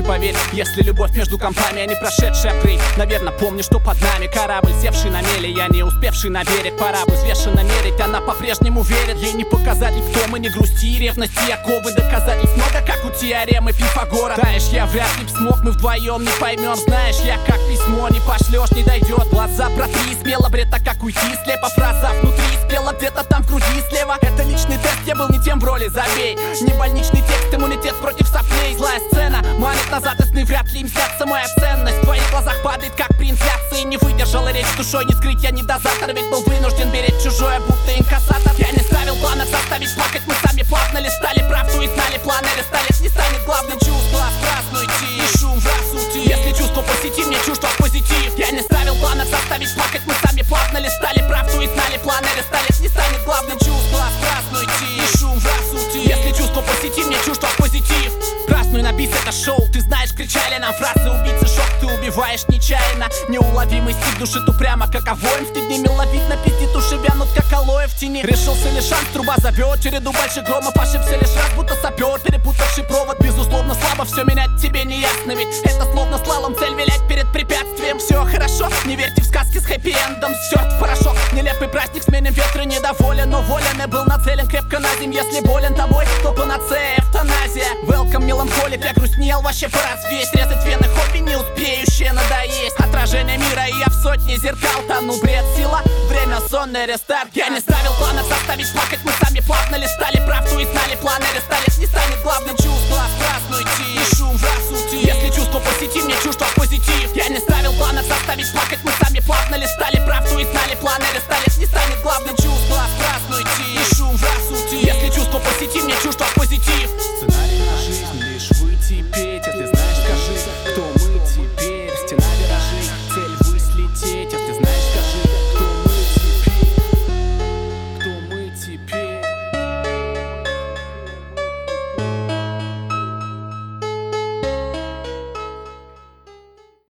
и поверь, если любовь между компами, а не прошедший апгрейд. Наверное, помню, что под нами корабль, севший на мели, я не успевший на берег. Пора бы взвешенно мерить, она по-прежнему верит. Ей не показатель в том и не грусти, ревности оковы, доказательств много, как у теоремы Пифагора. Знаешь, я вряд ли б смог, мы вдвоем не поймем. Знаешь, я как письмо, не пошлешь, не дойдет. Глаза протри, смело бред, так как уйти слепо. Фраза внутри спела где-то там в груди слева. Это личный тест, я был не тем в роли, забей. Не больничный текст, иммунитет против соплей. Злая сцена манит назад, и сны вряд ли им снятся. Моя ценность в твоих глазах падает, как при инфляции. Не выдержала речь душой, не скрыть, я не дозатор. Ведь был вынужден беречь чужое, будто инкассатор. Я не ставил планов заставить плакать, мы сами плавно листали правду и знали планы. Ресталец не станет главным, чувство страстно идти и шум в раз уйти. Если чувство посети, мне чувство позитив. Я не ставил планов заставить плакать, мы сами плавно листали правду и знали планы. Ресталец не станет главным, чувство страстно идти и шум в раз уйти. Если чувство посети, мне чувство позитив. Празднуй на бис, это шоу, ты знаешь, кричали нам фразы убийцы, шок, ты убиваешь нечаянно. Неуловимый стиль душит упрямо, как овоем. В те дни миловидно пиздит, уши вянут, как алоэ в тени. Решился ли шанс, труба зовет череду больших громов. Ошибся лишь раз, будто сапер, перепутавший провод. Безусловно, слабо все менять тебе не ясно. Ведь это словно слалом, цель вилять перед препятствием. Все хорошо, не верьте в сказки с хэппи-эндом. Стерт в порошок, нелепый праздник, сменим ветры, недоволен. Но волен и был нацелен крепко на зим. Если болен тобой, то панацея, эвтаназия. Welcome, меланхолик, я грустнел вообще по развесь. Резать вены хобби, не успеющее надоесть. Отражение мира, и я в сотне зеркал тону. Бред, сила, время, сонный рестарт. Я не ставил планов заставить плакать, мы сами плавно листали